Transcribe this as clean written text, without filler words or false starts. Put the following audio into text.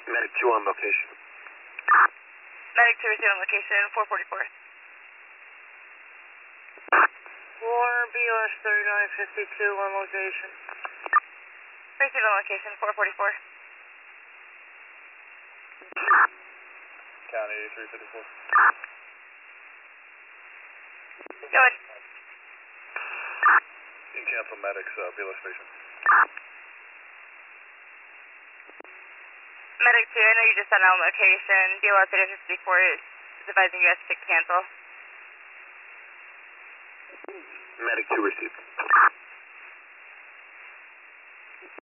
Medic 2 on location. Medic 2 received on location, 444. 4BOS 3952 on location. Received on location, 444. Count 8354. Go ahead. You can cancel medics, Vila Station. Medic 2, I know you just sent out location. BLS 84 is advising you guys to cancel. Medic 2 received.